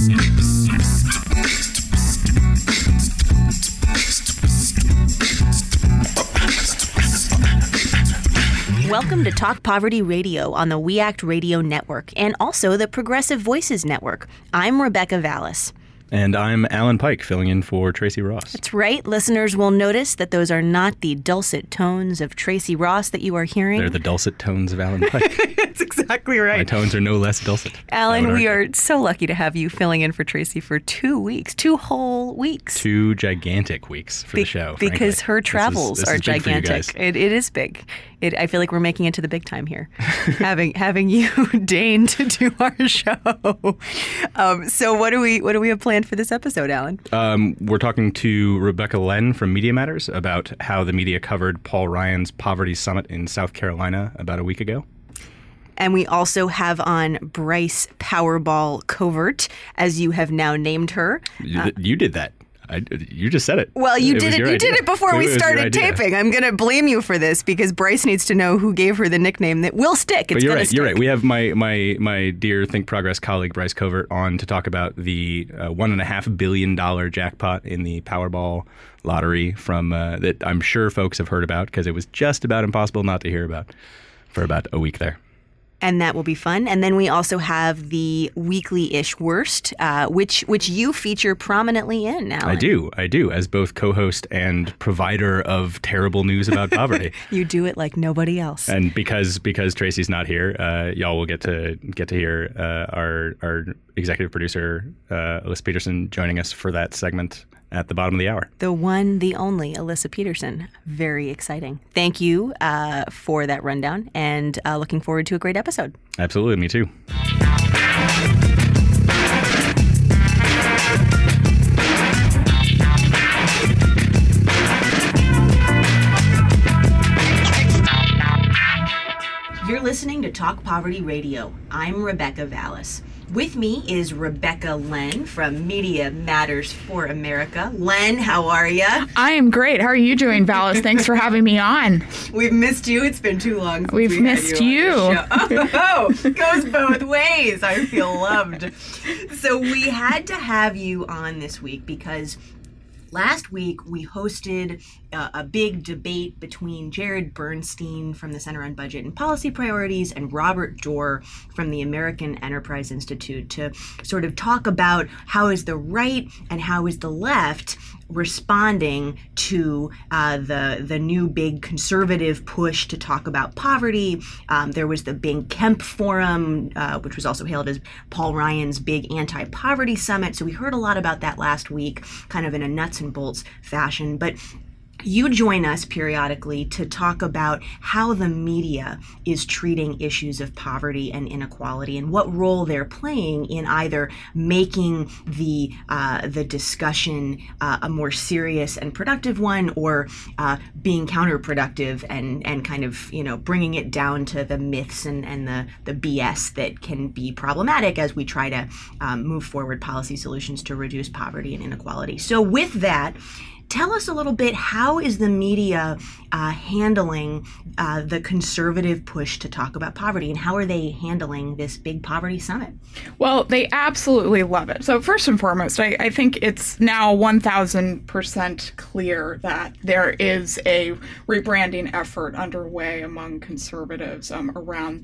Welcome to Talk Poverty Radio on the We Act Radio Network and also the Progressive Voices Network. I'm Rebecca Vallis. And I'm Alan Pike, filling in for Tracy Ross. That's right. Listeners will notice that those are not the dulcet tones of Tracy Ross that you are hearing. They're the dulcet tones of Alan Pike. That's exactly right. My tones are no less dulcet. Alan, we are so lucky to have you filling in for Tracy for 2 weeks, 2 whole weeks. 2 gigantic weeks for the show, because frankly. her travels this are is big gigantic. for you guys. It is big. I feel like we're making it to the big time here, having you deign to do our show. So what do we have planned for this episode, Alan? We're talking to Rebecca Len from Media Matters about how the media covered Paul Ryan's Poverty Summit in South Carolina about a week ago. And we also have on Bryce Powerball Covert, as you have now named her. You did that. You just said it. Well, you did it before we started taping. I'm going to blame you for this because Bryce needs to know who gave her the nickname that will stick. You're right. We have my dear Think Progress colleague Bryce Covert on to talk about the $1.5 billion jackpot in the Powerball lottery from that I'm sure folks have heard about because it was just about impossible not to hear about for about a week there. And that will be fun. And then we also have the Weekly-ish Worst, which you feature prominently in, Alan. I do, as both co-host and provider of terrible news about poverty. You do it like nobody else. And because Tracy's not here, y'all will get to hear our executive producer, Alyssa Peterson, joining us for that segment at the bottom of the hour. The one, the only, Alyssa Peterson. Very exciting. Thank you for that rundown, and looking forward to a great episode. Absolutely, me too. You're listening to Talk Poverty Radio. I'm Rebecca Vallis. With me is Rebecca Len from Media Matters for America. Len, how are you? I am great. How are you doing, Vallis? Thanks for having me on. We've missed you. It's been too long since We've missed you. Oh, goes both ways. I feel loved. So we had to have you on this week because last week we hosted a big debate between Jared Bernstein from the Center on Budget and Policy Priorities and Robert Doar from the American Enterprise Institute to sort of talk about how is the right and how is the left responding to the new big conservative push to talk about poverty. There was the Bing Kemp Forum, which was also hailed as Paul Ryan's big anti-poverty summit. So we heard a lot about that last week, kind of in a nuts and bolts fashion. But you join us periodically to talk about how the media is treating issues of poverty and inequality and what role they're playing in either making the discussion a more serious and productive one or being counterproductive and kind of, bringing it down to the myths and the BS that can be problematic as we try to move forward policy solutions to reduce poverty and inequality. So with that, tell us a little bit, how is the media handling the conservative push to talk about poverty, and how are they handling this big poverty summit? Well, they absolutely love it. So first and foremost, I think it's now 1,000% clear that there is a rebranding effort underway among conservatives around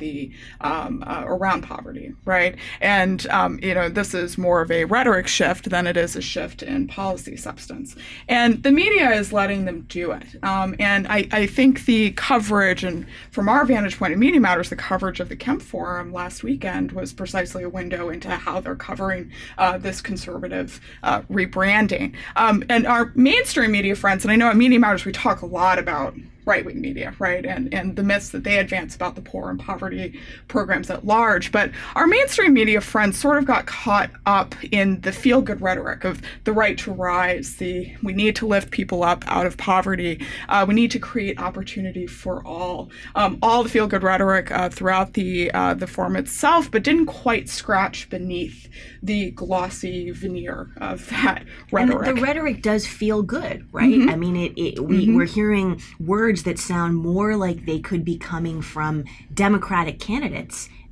poverty, right? And this is more of a rhetoric shift than it is a shift in policy substance. And the media is letting them do it. And I think the coverage, and from our vantage point in Media Matters, the coverage of the Kemp Forum last weekend was precisely a window into how they're covering this conservative rebranding. And our mainstream media friends, and I know at Media Matters we talk a lot about right-wing media, right, and the myths that they advance about the poor and poverty programs at large. But our mainstream media friends sort of got caught up in the feel-good rhetoric of the right to rise, we need to lift people up out of poverty, we need to create opportunity for all the feel-good rhetoric throughout the forum itself, but didn't quite scratch beneath the glossy veneer of that rhetoric. And the rhetoric does feel good, right? Mm-hmm. I mean, we're hearing words that sound more like they could be coming from Democratic candidates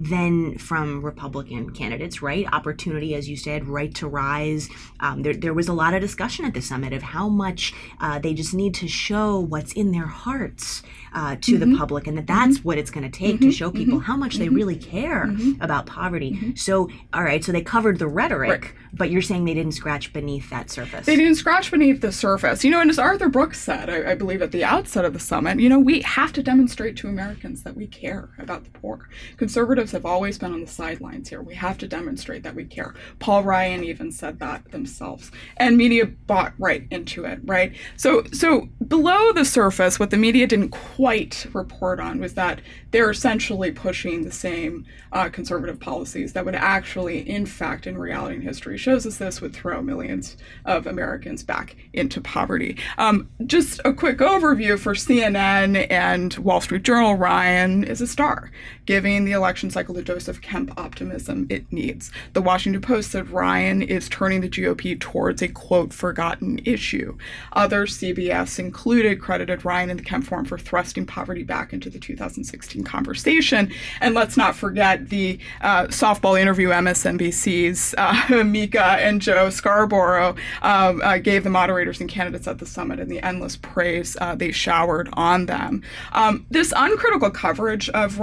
than from Republican candidates, right? Opportunity, as you said, right to rise. There was a lot of discussion at the summit of how much they just need to show what's in their hearts to the public, and that's what it's going to take to show people how much they really care about poverty. So, all right, so they covered the rhetoric, but you're saying they didn't scratch beneath that surface. They didn't scratch beneath the surface. And as Arthur Brooks said, I believe at the outset of the summit, we have to demonstrate to Americans that we care about the poor. Conservatives have always been on the sidelines here. We have to demonstrate that we care. Paul Ryan even said that themselves. And media bought right into it, right? So below the surface, what the media didn't quite report on was that they're essentially pushing the same conservative policies that would actually, in fact, in reality and history, shows us this would throw millions of Americans back into poverty. Just a quick overview for CNN and Wall Street Journal, Ryan is a star, giving the election cycle the Joseph Kemp optimism it needs. The Washington Post said Ryan is turning the GOP towards a, quote, forgotten issue. Others, CBS included, credited Ryan and the Kemp Forum for thrusting poverty back into the 2016 conversation. And let's not forget the softball interview MSNBC's Mika and Joe Scarborough gave the moderators and candidates at the summit and the endless praise they showered on them. This uncritical coverage of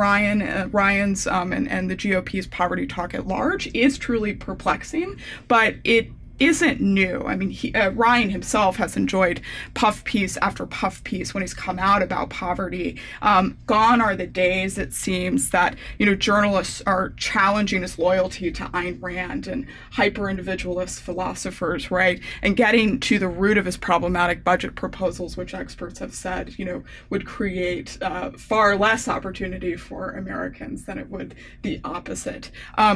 Ryan's and the GOP's poverty talk at large is truly perplexing, but it isn't new. I mean, Ryan himself has enjoyed puff piece after puff piece when he's come out about poverty. Gone are the days, it seems, that journalists are challenging his loyalty to Ayn Rand and hyper-individualist philosophers, right? And getting to the root of his problematic budget proposals, which experts have said, would create far less opportunity for Americans than it would the opposite.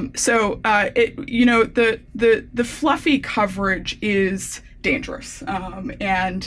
The fluffy coverage is dangerous, and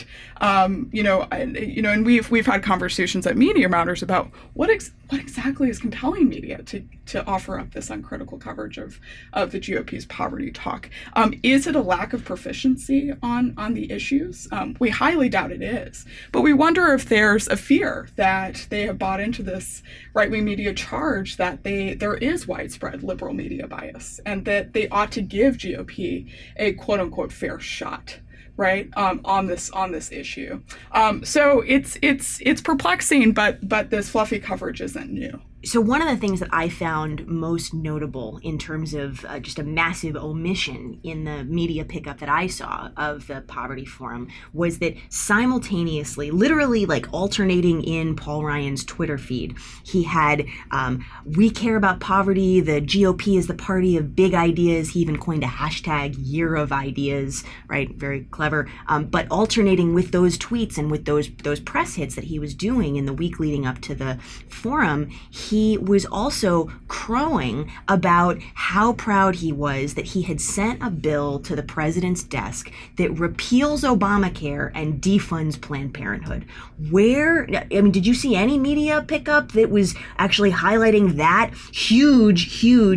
we've had conversations at Media Matters about what exactly is compelling media to offer up this uncritical coverage of the GOP's poverty talk. Is it a lack of proficiency on the issues? We highly doubt it is, but we wonder if there's a fear that they have bought into this right-wing media charge that there is widespread liberal media bias and that they ought to give GOP a quote-unquote fair shot, right, on this issue. So it's perplexing, but this fluffy coverage isn't new. So one of the things that I found most notable in terms of just a massive omission in the media pickup that I saw of the Poverty Forum was that simultaneously, literally like alternating in Paul Ryan's Twitter feed, he had, we care about poverty, the GOP is the party of big ideas. He even coined a hashtag Year of Ideas, right? Very clever. But alternating with those tweets and with those press hits that he was doing in the week leading up to the forum, he was also crowing about how proud he was that he had sent a bill to the president's desk that repeals Obamacare and defunds Planned Parenthood. Did you see any media pickup that was actually highlighting that huge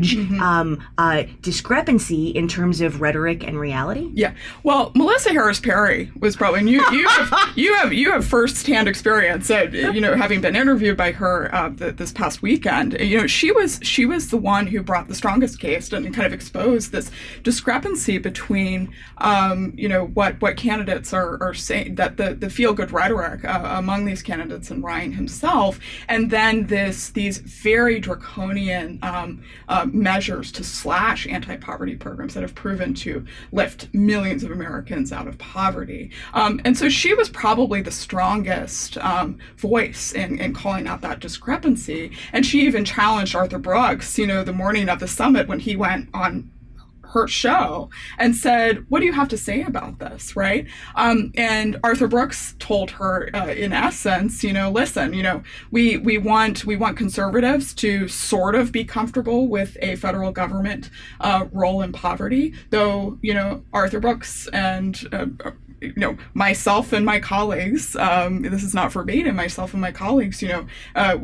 discrepancy in terms of rhetoric and reality? Yeah. Well, Melissa Harris Perry was probably, and you have firsthand experience, having been interviewed by her this past weekend. She was the one who brought the strongest case and kind of exposed this discrepancy between what candidates are saying, that the feel-good rhetoric among these candidates and Ryan himself, and then these very draconian measures to slash anti-poverty programs that have proven to lift millions of Americans out of poverty. And so she was probably the strongest voice in calling out that discrepancy. And she even challenged Arthur Brooks, the morning of the summit when he went on her show and said, what do you have to say about this, right? And Arthur Brooks told her, in essence, listen, we want conservatives to sort of be comfortable with a federal government role in poverty, though, Arthur Brooks and myself and my colleagues, this is not verbatim, myself and my colleagues,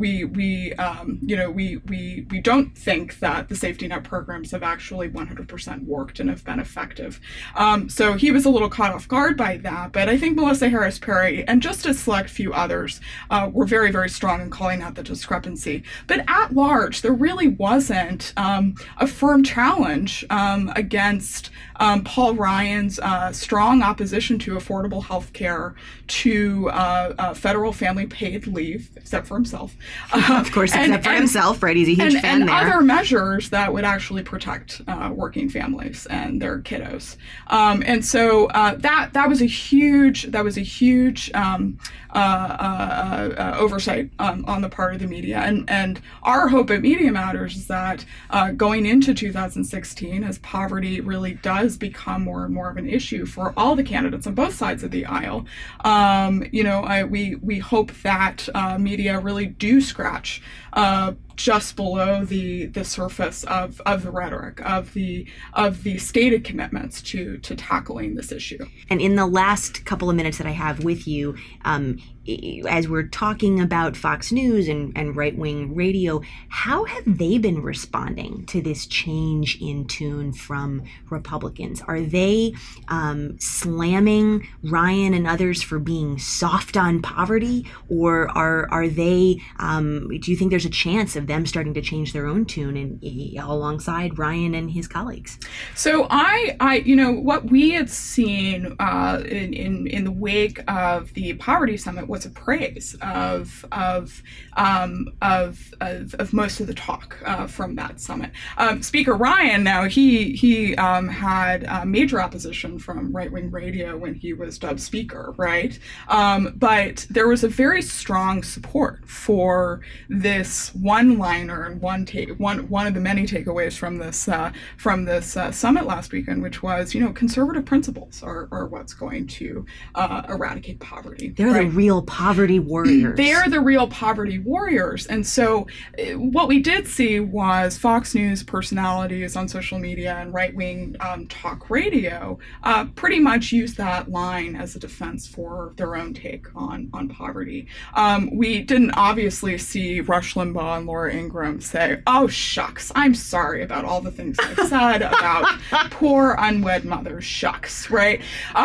we don't think that the safety net programs have actually 100% 100% worked and have been effective. So he was a little caught off guard by that, but I think Melissa Harris Perry and just a select few others were very, very strong in calling out the discrepancy. But at large, there really wasn't a firm challenge against Paul Ryan's strong opposition to affordable health care, to federal family paid leave, except for himself. Of course, except for himself, right? He's a huge fan and there. Other measures that would actually protect working families and their kiddos. And so that was a huge oversight on the part of the media. And our hope at Media Matters is that going into 2016, as poverty really does become more and more of an issue for all the candidates on both sides of the aisle, we hope that media really do scratch just below the surface of the rhetoric, of the stated commitments to tackling this issue. And in the last couple of minutes that I have with you, as we're talking about Fox News and right-wing radio, how have they been responding to this change in tune from Republicans? Are they slamming Ryan and others for being soft on poverty, or are they? Do you think there's a chance of them starting to change their own tune and alongside Ryan and his colleagues? So I what we had seen in the wake of the poverty summit was a praise of most of the talk from that summit. Speaker Ryan, now he had major opposition from right-wing radio when he was dubbed speaker, right? But there was a very strong support for this one-liner and one of the many takeaways from this summit last weekend, which was, conservative principles are what's going to eradicate poverty. They're right? The real poverty warriors. They're the real poverty warriors. And so what we did see was Fox News personalities on social media and right-wing talk radio pretty much use that line as a defense for their own take on poverty. We didn't obviously see Rush Limbaugh and Laura Ingraham say, "Oh, shucks, I'm sorry about all the things I've said about poor unwed mothers, shucks," right?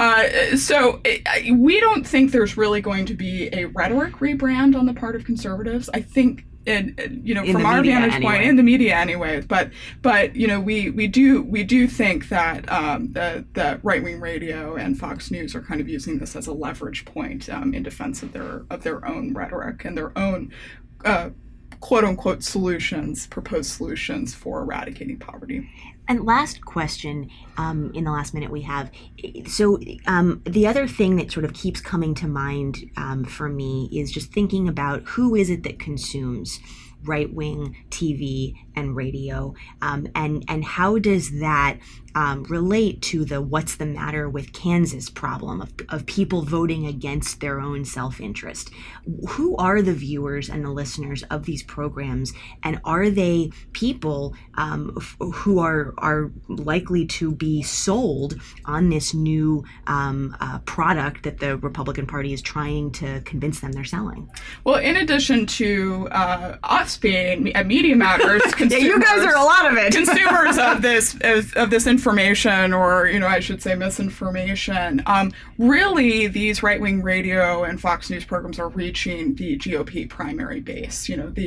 So we don't think there's really going to be a rhetoric rebrand on the part of conservatives. I think, from our vantage point, in the media anyway, but we do think that the right-wing radio and Fox News are kind of using this as a leverage point in defense of their own rhetoric and their own quote-unquote proposed solutions for eradicating poverty. And last question, in the last minute we have. So the other thing that sort of keeps coming to mind for me is just thinking about who is it that consumes right-wing TV and radio, and how does that relate to the what's the matter with Kansas problem of people voting against their own self-interest? Who are the viewers and the listeners of these programs, and are they people who are likely to be sold on this new product that the Republican Party is trying to convince them they're selling? Well, in addition to us being at Media Matters, consumers, you guys are a lot of it. Consumers of this information, or I should say misinformation. Really, these right-wing radio and Fox News programs are reaching the GOP primary base.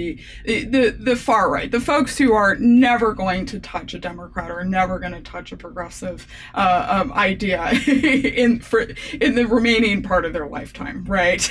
The far right, the folks who are never going to touch a Democrat or never going to touch a progressive idea in the remaining part of their lifetime, right?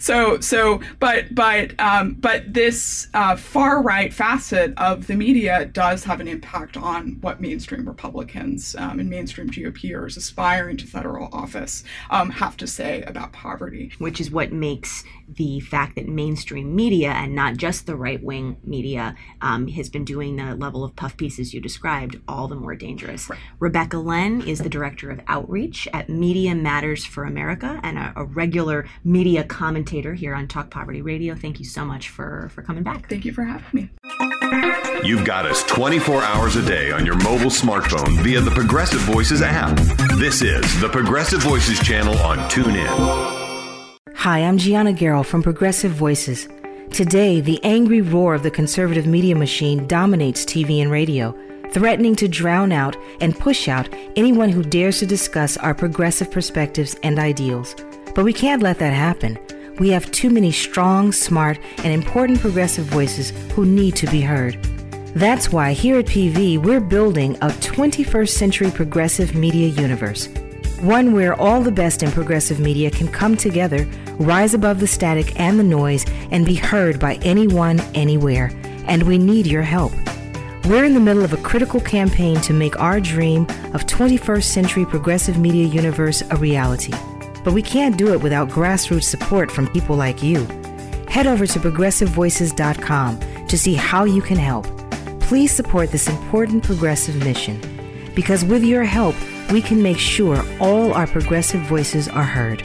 But this far right facet of the media does have an impact on what mainstream Republicans and mainstream GOPers aspiring to federal office have to say about poverty. Which is what makes the fact that mainstream media, and not just the right-wing media, has been doing the level of puff pieces you described all the more dangerous. Right. Rebecca Len is the Director of Outreach at Media Matters for America and a regular media commentator here on Talk Poverty Radio. Thank you so much for coming back. Thank you for having me. You've got us 24 hours a day on your mobile smartphone via the Progressive Voices app. This is the Progressive Voices channel on TuneIn. Hi, I'm Gianna Garrell from Progressive Voices. Today, the angry roar of the conservative media machine dominates TV and radio. threatening to drown out and push out anyone who dares to discuss our progressive perspectives and ideals. But we can't let that happen. We have too many strong, smart, and important progressive voices who need to be heard. That's why here at PV, we're building a 21st century progressive media universe. One where all the best in progressive media can come together, rise above the static and the noise, and be heard by anyone, anywhere. And we need your help. We're in the middle of a critical campaign to make our dream of 21st century progressive media universe a reality. But we can't do it without grassroots support from people like you. Head over to progressivevoices.com to see how you can help. Please support this important progressive mission. Because with your help, we can make sure all our progressive voices are heard.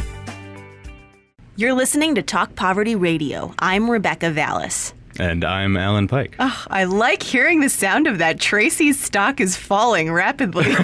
You're listening to Talk Poverty Radio. I'm Rebecca Vallis. And I'm Alan Pike. Oh, I like hearing the sound of that. Tracy's stock is falling rapidly.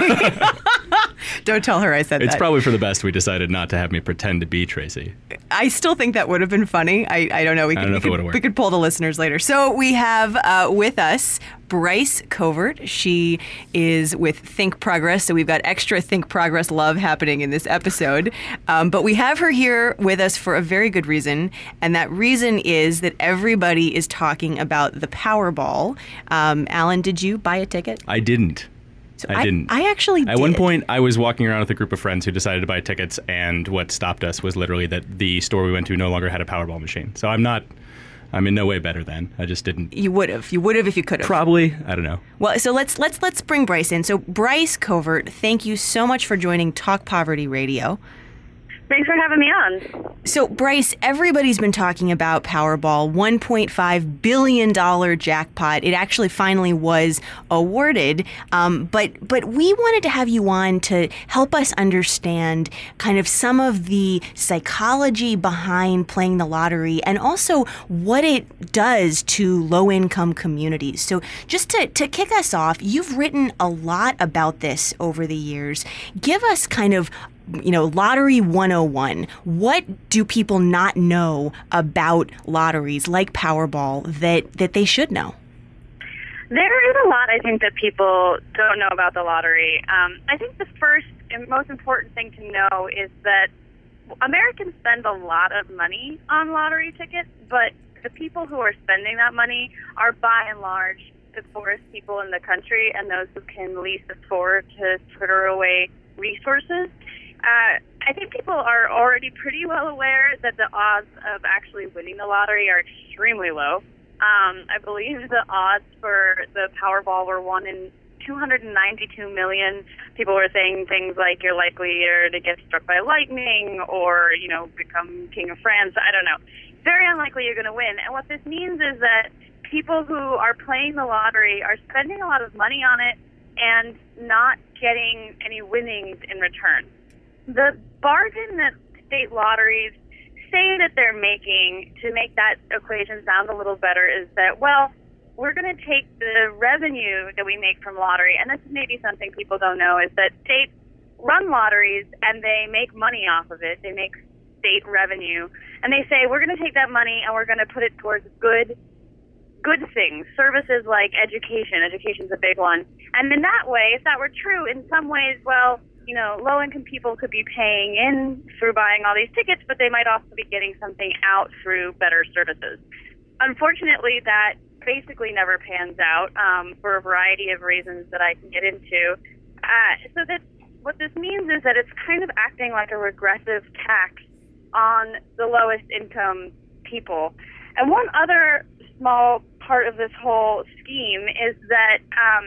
Don't tell her I said that. It's probably for the best we decided not to have me pretend to be Tracy. I still think that would have been funny. I don't know. I don't know if it would have worked. We could pull the listeners later. So we have with us Bryce Covert. She is with Think Progress, so we've got extra Think Progress love happening in this episode. But we have her here with us for a very good reason, and that reason is that everybody is talking about the Powerball. Alan, did you buy a ticket? I didn't. So I didn't. I actually did. At one point, I was walking around with a group of friends who decided to buy tickets, and what stopped us was literally that the store we went to no longer had a Powerball machine. So I'm in no way better than. I just didn't. You would have if you could have. Probably. I don't know. Well, so let's bring Bryce in. So Bryce Covert, thank you so much for joining Talk Poverty Radio. Thanks for having me on. So, Bryce, everybody's been talking about Powerball, $1.5 billion jackpot. It actually finally was awarded, but we wanted to have you on to help us understand kind of some of the psychology behind playing the lottery and also what it does to low-income communities. So, just to kick us off, you've written a lot about this over the years. Give us kind of Lottery 101. What do people not know about lotteries like Powerball that they should know? There is a lot, I think, that people don't know about the lottery. I think the first and most important thing to know is that Americans spend a lot of money on lottery tickets, but the people who are spending that money are, by and large, the poorest people in the country and those who can least afford to fritter away resources. I think people are already pretty well aware that the odds of actually winning the lottery are extremely low. I believe the odds for the Powerball were 1 in 292 million. People were saying things like you're likely to get struck by lightning or, become king of France. I don't know. Very unlikely you're going to win. And what this means is that people who are playing the lottery are spending a lot of money on it and not getting any winnings in return. The bargain that state lotteries say that they're making to make that equation sound a little better is that, well, we're going to take the revenue that we make from lottery, and this is maybe something people don't know, is that states run lotteries and they make money off of it. They make state revenue, and they say, we're going to take that money and we're going to put it towards good things, services like education. Education's a big one. And in that way, if that were true, in some ways, well, low-income people could be paying in through buying all these tickets, but they might also be getting something out through better services. Unfortunately, that basically never pans out for a variety of reasons that I can get into. So that what this means is that it's kind of acting like a regressive tax on the lowest income people. And one other small part of this whole scheme is that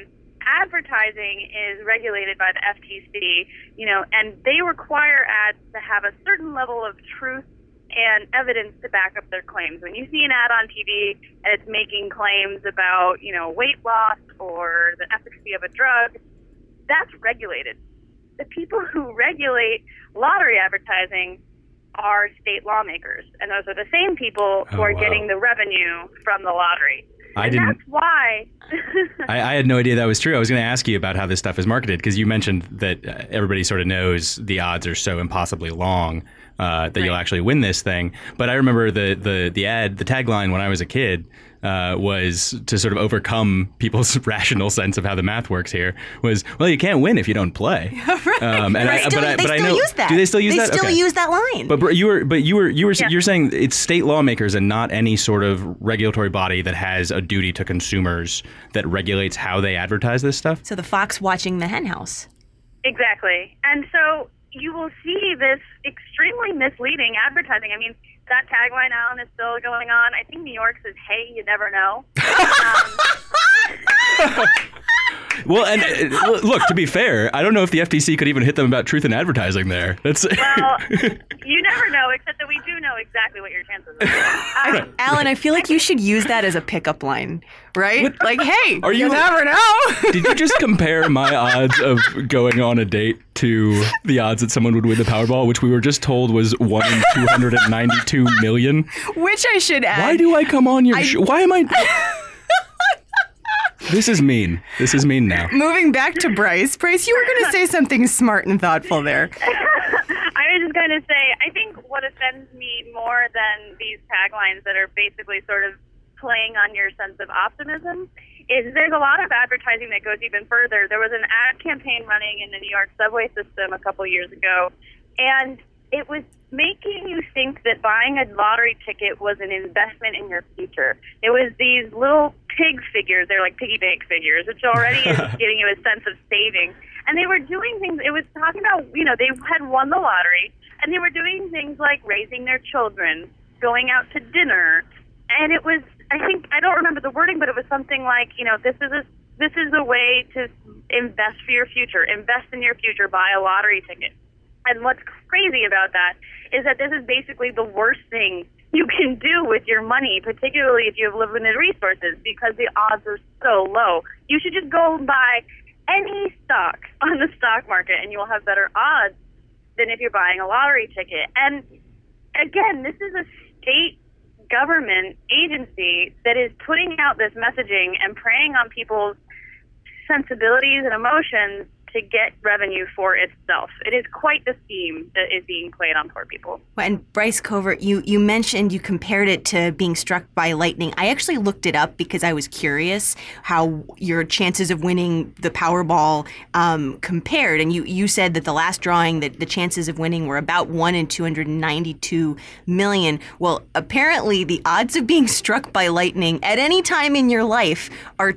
advertising is regulated by the FTC, and they require ads to have a certain level of truth and evidence to back up their claims. When you see an ad on TV and it's making claims about, weight loss or the efficacy of a drug, that's regulated. The people who regulate lottery advertising are state lawmakers, and those are the same people who are getting the revenue from the lottery. That's why. I had no idea that was true. I was going to ask you about how this stuff is marketed, because you mentioned that everybody sort of knows the odds are so impossibly long that you'll actually win this thing. But I remember the ad, the tagline when I was a kid was to sort of overcome people's rational sense of how the math works here. Was, well, you can't win if you don't play. And They still use that. Do they still use that? They still use that line. But you're saying it's state lawmakers and not any sort of regulatory body that has a duty to consumers that regulates how they advertise this stuff? So the fox watching the hen house. Exactly. And so you will see this extremely misleading advertising. I mean, that tagline, Alan, is still going on. I think New York says, hey, you never know. Well, and look, to be fair, I don't know if the FTC could even hit them about truth in advertising there. Well, you never know, except that we do know exactly what your chances are. Alan, I feel like you should use that as a pickup line, right? What? Like, hey, Are you- never know. Did you just compare my odds of going on a date to the odds that someone would win the Powerball, which we were just told was 1 in 292 million? Which I should add. Why do I come on your show? Why am I... This is mean. This is mean now. Moving back to Bryce. Bryce, you were going to say something smart and thoughtful there. I was just going to say, I think what offends me more than these taglines that are basically sort of playing on your sense of optimism is there's a lot of advertising that goes even further. There was an ad campaign running in the New York subway system a couple years ago, and it was making you think that buying a lottery ticket was an investment in your future. It was these little pig figures. They're like piggy bank figures, which already is giving you a sense of saving. And they were doing things, it was talking about, they had won the lottery, and they were doing things like raising their children, going out to dinner. And it was, I don't remember the wording, but it was something like, this is a way to invest for your future, invest in your future, buy a lottery ticket. And what's crazy about that is that this is basically the worst thing you can do with your money, particularly if you have limited resources, because the odds are so low. You should just go and buy any stock on the stock market, and you'll have better odds than if you're buying a lottery ticket. And again, this is a state government agency that is putting out this messaging and preying on people's sensibilities and emotions to get revenue for itself. It is quite the scheme that is being played on poor people. And Bryce Covert, you mentioned you compared it to being struck by lightning. I actually looked it up because I was curious how your chances of winning the Powerball compared. And you said that the last drawing, that the chances of winning were about 1 in 292 million. Well, apparently the odds of being struck by lightning at any time in your life are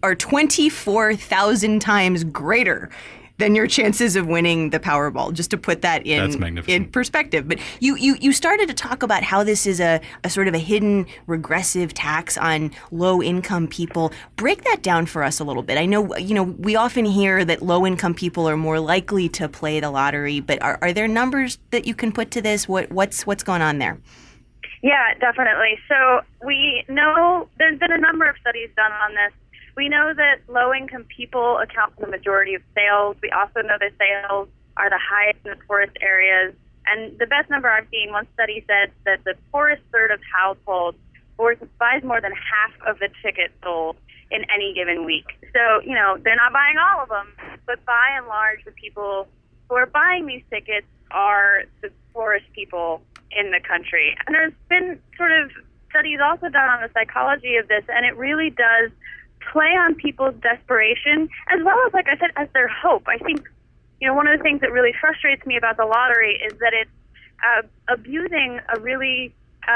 24,000 times greater than your chances of winning the Powerball, just to put that in perspective. But you started to talk about how this is a sort of a hidden regressive tax on low-income people. Break that down for us a little bit. I know, we often hear that low-income people are more likely to play the lottery, but are there numbers that you can put to this? What's going on there? Yeah, definitely. So we know there's been a number of studies done on this. We know that low-income people account for the majority of sales. We also know that sales are the highest in the poorest areas. And the best number I've seen, one study said that the poorest third of households buys more than half of the tickets sold in any given week. So, they're not buying all of them, but by and large, the people who are buying these tickets are the poorest people in the country. And there's been sort of studies also done on the psychology of this, and it really does play on people's desperation, as well as, like I said, as their hope. I think, one of the things that really frustrates me about the lottery is that it's abusing a really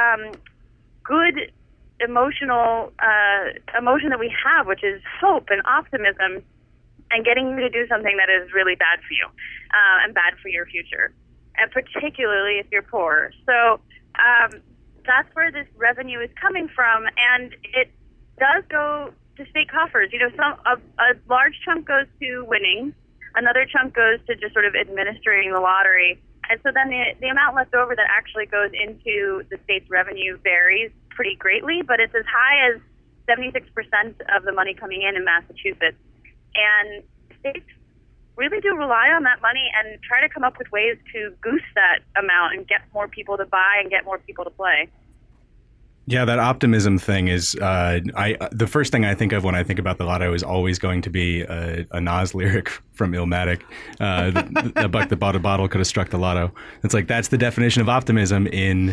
good emotion that we have, which is hope and optimism, and getting you to do something that is really bad for you and bad for your future, and particularly if you're poor. So that's where this revenue is coming from, and it does go to state coffers. A large chunk goes to winning, another chunk goes to just sort of administering the lottery, and so then the amount left over that actually goes into the state's revenue varies pretty greatly, but it's as high as 76% of the money coming in Massachusetts. And states really do rely on that money and try to come up with ways to goose that amount and get more people to buy and get more people to play. Yeah, that optimism thing is the first thing I think of when I think about the lotto is always going to be a Nas lyric from Illmatic. The buck that bought a bottle could have struck the lotto. It's like that's the definition of optimism in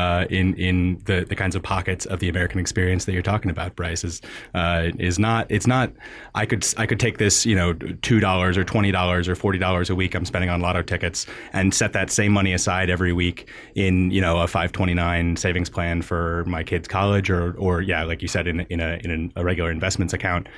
the kinds of pockets of the American experience that you're talking about, Bryce. It's not. I could take this, $2 or $20 or $40 a week I'm spending on lotto tickets and set that same money aside every week in a 529 savings plan for my kids' college or like you said in a regular investments account.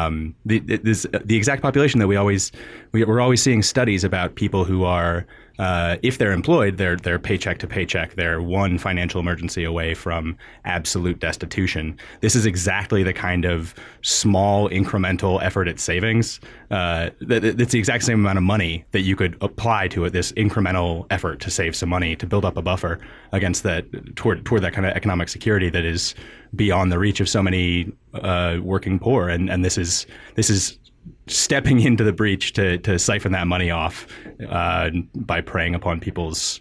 The exact population that we're always seeing studies about people who are if they're employed, they're paycheck to paycheck. They're one financial emergency away from absolute destitution. This is exactly the kind of small incremental effort at savings. It's the exact same amount of money that you could apply to it. This incremental effort to save some money, to build up a buffer against that toward that kind of economic security that is beyond the reach of so many working poor. And this is stepping into the breach to siphon that money off by preying upon people's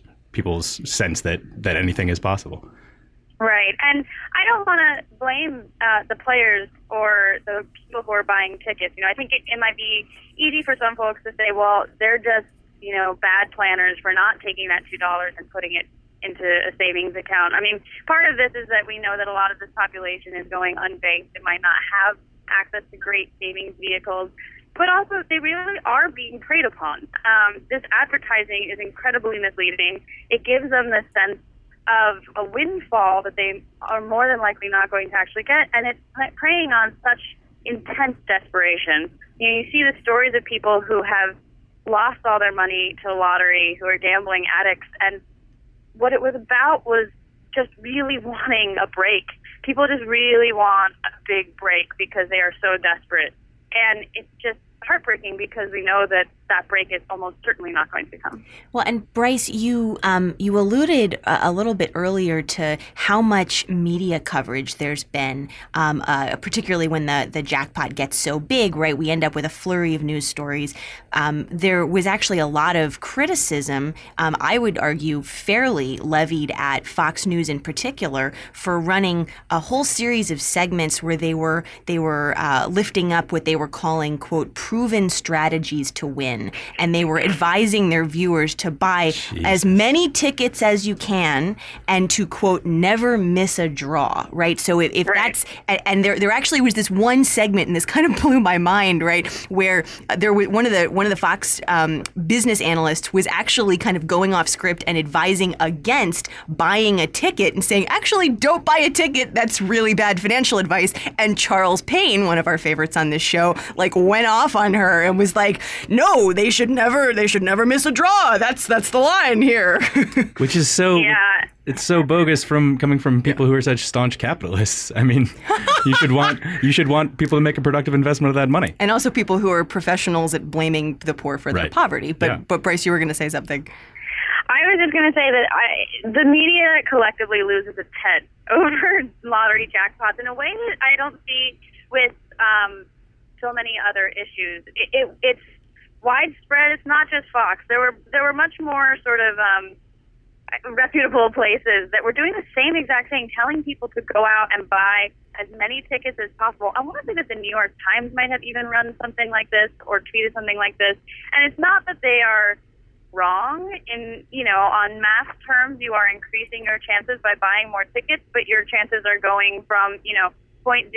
sense that anything is possible. Right. And I don't want to blame the players or the people who are buying tickets. I think it might be easy for some folks to say, well, they're just, bad planners for not taking that $2 and putting it into a savings account. I mean, part of this is that we know that a lot of this population is going unbanked. It might not have access to great savings vehicles, but also they really are being preyed upon. This advertising is incredibly misleading. It gives them the sense of a windfall that they are more than likely not going to actually get, and it's preying on such intense desperation. You see the stories of people who have lost all their money to the lottery, who are gambling addicts, and what it was about was just really wanting a break. People just really want a big break because they are so desperate. And it's just heartbreaking because we know that break is almost certainly not going to come. Well, and Bryce, you alluded a little bit earlier to how much media coverage there's been, particularly when the jackpot gets so big, right? We end up with a flurry of news stories. There was actually a lot of criticism, I would argue fairly levied at Fox News in particular, for running a whole series of segments where they were lifting up what they were calling, quote, proven strategies to win. And they were advising their viewers to buy as many tickets as you can and to, quote, never miss a draw, right? So if that's, and there actually was this one segment, and this kind of blew my mind, right, where there was one of the Fox business analysts was actually kind of going off script and advising against buying a ticket and saying, actually, don't buy a ticket. That's really bad financial advice. And Charles Payne, one of our favorites on this show, went off on her and was like, no, they should never miss a draw. That's the line here. Which is so it's so bogus coming from people who are such staunch capitalists. I mean, you should want people to make a productive investment of that money. And also people who are professionals at blaming the poor for their poverty. But Bryce, you were going to say something. I was just going to say that the media collectively loses its head over lottery jackpots in a way that I don't see with so many other issues. It's widespread. It's not just Fox. There were much more sort of reputable places that were doing the same exact thing, telling people to go out and buy as many tickets as possible. I want to say that the New York Times might have even run something like this or tweeted something like this. And it's not that they are wrong in, on math terms, you are increasing your chances by buying more tickets, but your chances are going from, 0.0000001%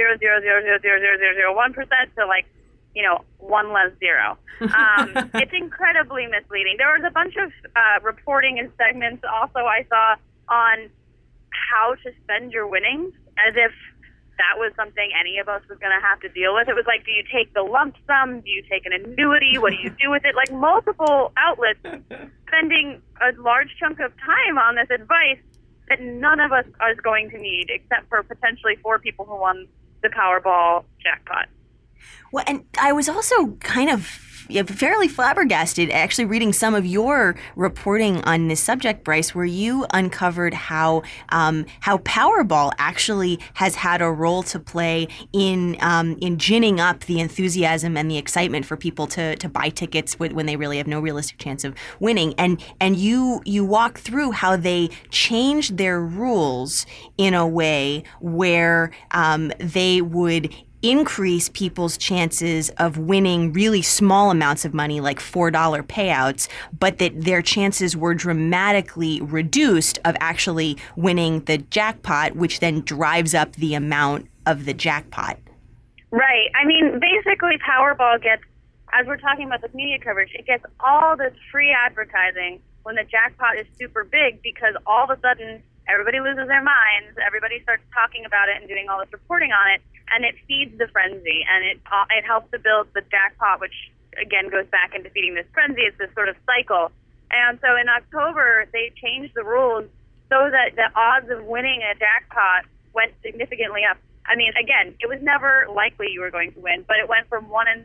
to one less zero. It's incredibly misleading. There was a bunch of reporting and segments also I saw on how to spend your winnings, as if that was something any of us was going to have to deal with. It was like, do you take the lump sum? Do you take an annuity? What do you do with it? Like multiple outlets spending a large chunk of time on this advice that none of us is going to need, except for potentially 4 people who won the Powerball jackpot. Well, and I was also kind of fairly flabbergasted actually reading some of your reporting on this subject, Bryce, where you uncovered how Powerball actually has had a role to play in ginning up the enthusiasm and the excitement for people to buy tickets when they really have no realistic chance of winning. And you walk through how they changed their rules in a way where they would increase people's chances of winning really small amounts of money, like $4 payouts, but that their chances were dramatically reduced of actually winning the jackpot, which then drives up the amount of the jackpot. Right. I mean, basically, Powerball gets, as we're talking about this media coverage, it gets all this free advertising when the jackpot is super big, because all of a sudden everybody loses their minds, everybody starts talking about it and doing all this reporting on it, and it feeds the frenzy, and it helps to build the jackpot, which again goes back into feeding this frenzy. It's this sort of cycle. And so in October, they changed the rules so that the odds of winning a jackpot went significantly up. I mean, again, it was never likely you were going to win, but it went from 1 in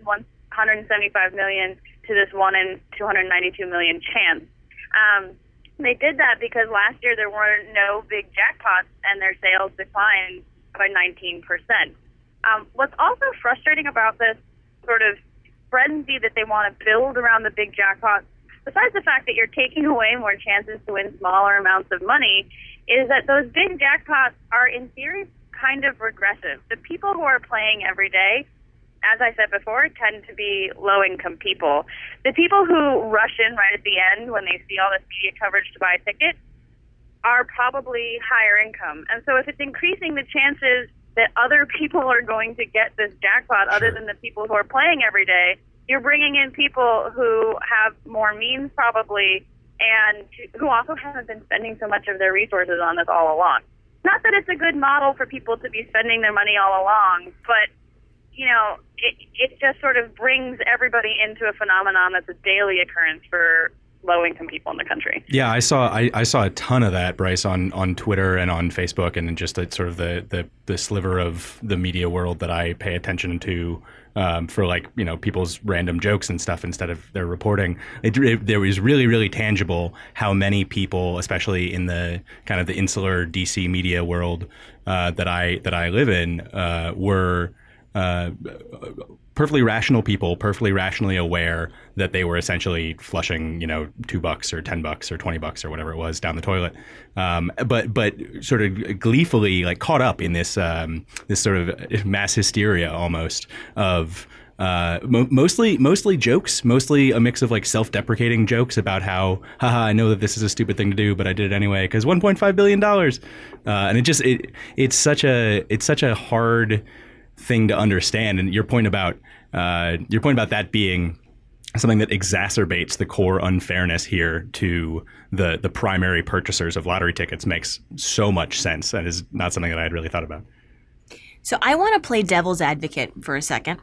175 million to this 1 in 292 million chance. They did that because last year there were no big jackpots and their sales declined by 19%. What's also frustrating about this sort of frenzy that they want to build around the big jackpots, besides the fact that you're taking away more chances to win smaller amounts of money, is that those big jackpots are in theory kind of regressive. The people who are playing every day, as I said before, tend to be low-income people. The people who rush in right at the end when they see all this media coverage to buy a ticket are probably higher income. And so if it's increasing the chances that other people are going to get this jackpot other than the people who are playing every day, you're bringing in people who have more means probably and who also haven't been spending so much of their resources on this all along. Not that it's a good model for people to be spending their money all along, but you know, it just sort of brings everybody into a phenomenon that's a daily occurrence for low-income people in the country. Yeah, I saw a ton of that, Bryce, on Twitter and on Facebook, and just sort of the sliver of the media world that I pay attention to for, like, you know, people's random jokes and stuff instead of their reporting. There was really, really tangible how many people, especially in the kind of the insular DC media world that I live in, were perfectly rational people, perfectly rationally aware that they were essentially flushing, you know, $2 or $10 or $20 or whatever it was down the toilet, but sort of gleefully like caught up in this this sort of mass hysteria almost of mostly jokes, mostly a mix of like self-deprecating jokes about how, haha, I know that this is a stupid thing to do, but I did it anyway because $1.5 billion, and it's such a hard thing to understand. And your point about that being something that exacerbates the core unfairness here to the primary purchasers of lottery tickets makes so much sense. That is not something that I had really thought about. So I want to play devil's advocate for a second.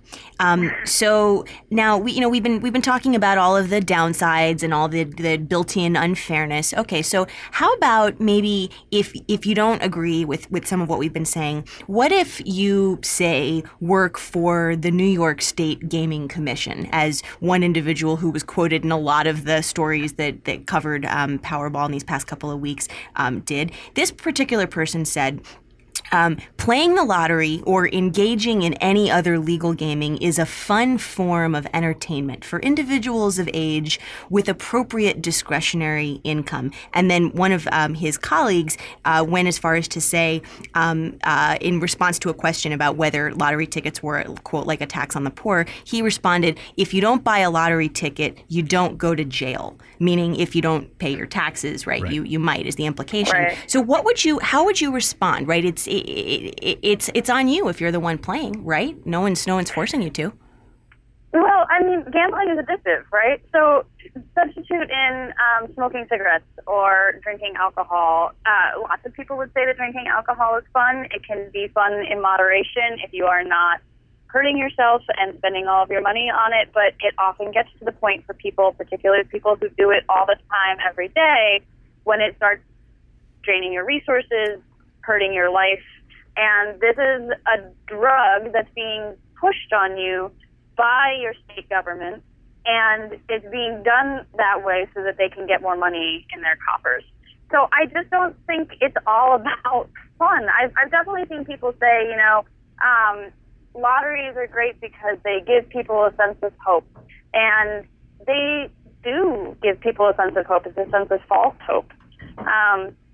So now we've been talking about all of the downsides and all the built-in unfairness. Okay, so how about maybe if you don't agree with some of what we've been saying, what if you say work for the New York State Gaming Commission, as one individual who was quoted in a lot of the stories that covered Powerball in these past couple of weeks did. This particular person said, playing the lottery or engaging in any other legal gaming is a fun form of entertainment for individuals of age with appropriate discretionary income. And then one of his colleagues went as far as to say, in response to a question about whether lottery tickets were, quote, like a tax on the poor, he responded, if you don't buy a lottery ticket, you don't go to jail. Meaning if you don't pay your taxes, right. You might, is the implication. Right. So how would you respond, right? It's on you if you're the one playing, right? No one's forcing you to. Well, I mean, gambling is addictive, right? So substitute in smoking cigarettes or drinking alcohol. Lots of people would say that drinking alcohol is fun. It can be fun in moderation if you are not hurting yourself and spending all of your money on it, but it often gets to the point for people, particularly people who do it all the time every day, when it starts draining your resources, hurting your life. And this is a drug that's being pushed on you by your state government, and it's being done that way so that they can get more money in their coffers. So I just don't think it's all about fun. I've definitely seen people say, you know, lotteries are great because they give people a sense of hope. And they do give people a sense of hope. It's a sense of false hope.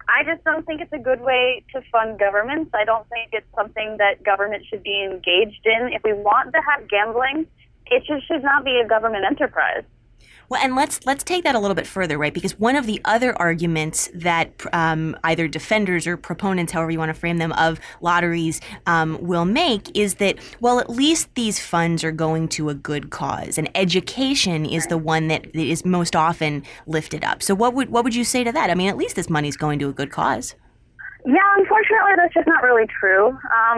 I just don't think it's a good way to fund governments. I don't think it's something that government should be engaged in. If we want to have gambling, it should not be a government enterprise. Well, and let's take that a little bit further, right? Because one of the other arguments that either defenders or proponents, however you want to frame them, of lotteries will make is that, well, at least these funds are going to a good cause, and education is the one that is most often lifted up. So what would you say to that? I mean, at least this money's going to a good cause. Yeah, unfortunately, that's just not really true.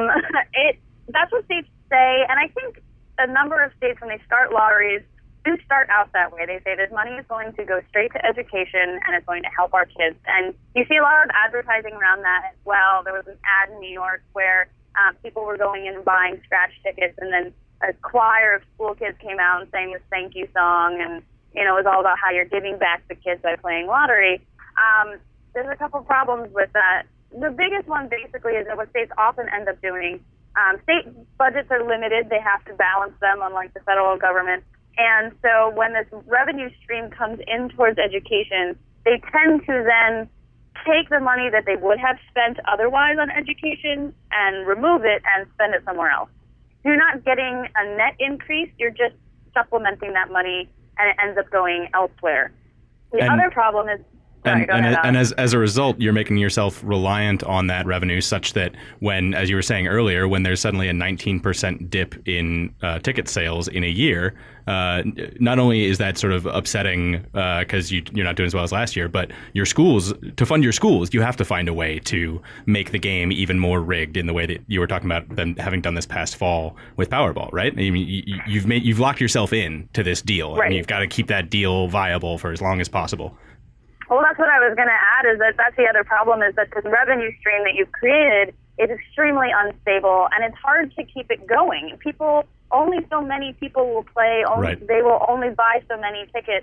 That's what states say, and I think a number of states, when they start lotteries, do start out that way. They say this money is going to go straight to education and it's going to help our kids. And you see a lot of advertising around that as well. There was an ad in New York where people were going in and buying scratch tickets, and then a choir of school kids came out and sang this thank you song, and it was all about how you're giving back to kids by playing lottery. There's a couple problems with that. The biggest one basically is that what states often end up doing, state budgets are limited. They have to balance them, unlike the federal government. And so when this revenue stream comes in towards education, they tend to then take the money that they would have spent otherwise on education and remove it and spend it somewhere else. You're not getting a net increase. You're just supplementing that money, and it ends up going elsewhere. The other problem is... And as a result, you're making yourself reliant on that revenue, such that when, as you were saying earlier, when there's suddenly a 19% dip in ticket sales in a year, not only is that sort of upsetting because you're not doing as well as last year, but your schools, to fund your schools, you have to find a way to make the game even more rigged in the way that you were talking about them having done this past fall with Powerball, right? I mean, you've locked yourself in to this deal, right, and you've got to keep that deal viable for as long as possible. Well, that's what I was going to add, is that's the other problem, is that this revenue stream that you've created is extremely unstable, and it's hard to keep it going. Only so many people will play, right. They will only buy so many tickets.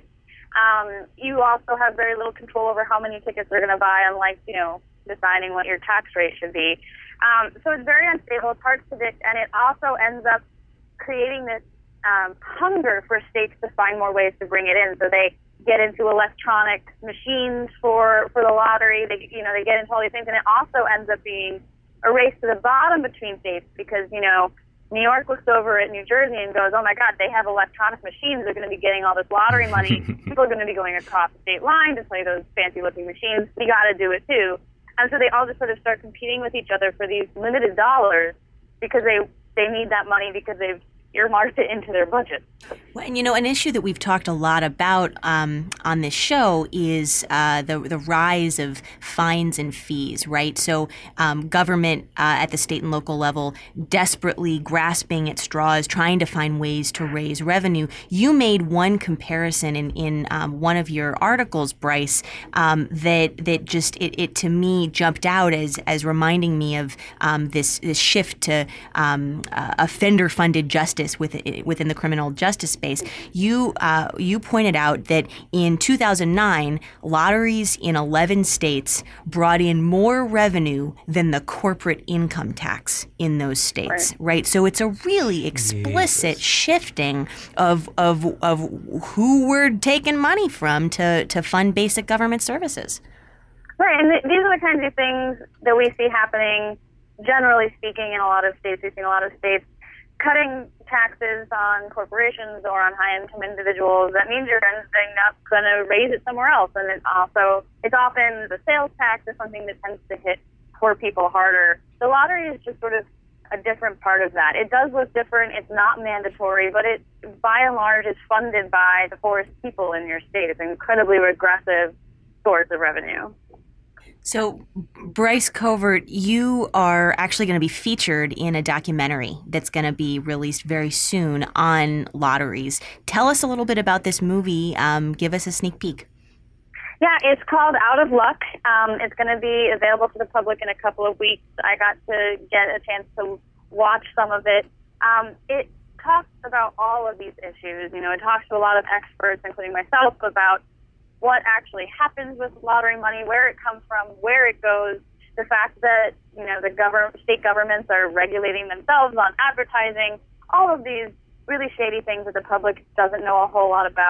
You also have very little control over how many tickets they're going to buy, unlike, deciding what your tax rate should be. So it's very unstable, it's hard to predict, and it also ends up creating this hunger for states to find more ways to bring it in. So they get into electronic machines for the lottery. They get into all these things, and it also ends up being a race to the bottom between states because, New York looks over at New Jersey and goes, oh my God, they have electronic machines. They're going to be getting all this lottery money. People are going to be going across the state line to play those fancy looking machines. We got to do it too. And so they all just sort of start competing with each other for these limited dollars because they need that money because they've earmarked it into their budget. Well, and an issue that we've talked a lot about on this show is the rise of fines and fees, right? So government at the state and local level desperately grasping at straws, trying to find ways to raise revenue. You made one comparison in one of your articles, Bryce, that just it to me jumped out as reminding me of this shift to offender-funded justice within the criminal justice space. You pointed out that in 2009, lotteries in 11 states brought in more revenue than the corporate income tax in those states, right? So it's a really explicit shifting of who we're taking money from to fund basic government services. Right, and these are the kinds of things that we see happening, generally speaking, in a lot of states. We've seen a lot of states cutting taxes on corporations or on high-income individuals. That means you're ending up going to raise it somewhere else. And it's often the sales tax is something that tends to hit poor people harder. The lottery is just sort of a different part of that. It does look different. It's not mandatory, but it, by and large, is funded by the poorest people in your state. It's an incredibly regressive source of revenue. So, Bryce Covert, you are actually going to be featured in a documentary that's going to be released very soon on lotteries. Tell us a little bit about this movie. Give us a sneak peek. Yeah, it's called Out of Luck. It's going to be available to the public in a couple of weeks. I got to get a chance to watch some of it. It talks about all of these issues. It talks to a lot of experts, including myself, about what actually happens with lottery money, where it comes from, where it goes, the fact that, the state governments are regulating themselves on advertising, all of these really shady things that the public doesn't know a whole lot about.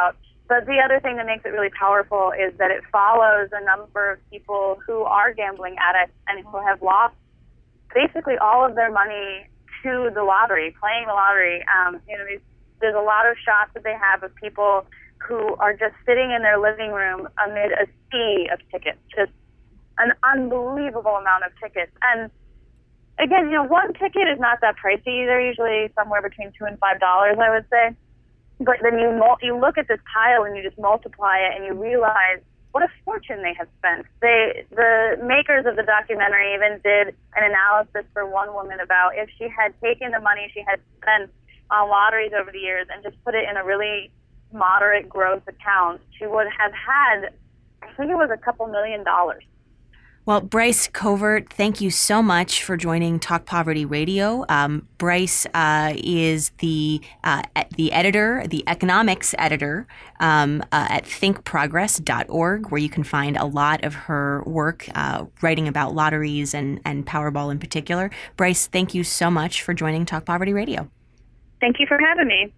But the other thing that makes it really powerful is that it follows a number of people who are gambling addicts and who have lost basically all of their money to the lottery, playing the lottery. There's a lot of shots that they have of people who are just sitting in their living room amid a sea of tickets, just an unbelievable amount of tickets. And again, one ticket is not that pricey. They're usually somewhere between $2 and $5, I would say. But then you look at this pile and you just multiply it and you realize what a fortune they have spent. The makers of the documentary even did an analysis for one woman about if she had taken the money she had spent on lotteries over the years and just put it in a really moderate growth account, she would have had, I think it was a couple $1 million. Well, Bryce Covert, thank you so much for joining Talk Poverty Radio. Bryce is the editor, the economics editor at thinkprogress.org, where you can find a lot of her work writing about lotteries and Powerball in particular. Bryce, thank you so much for joining Talk Poverty Radio. Thank you for having me.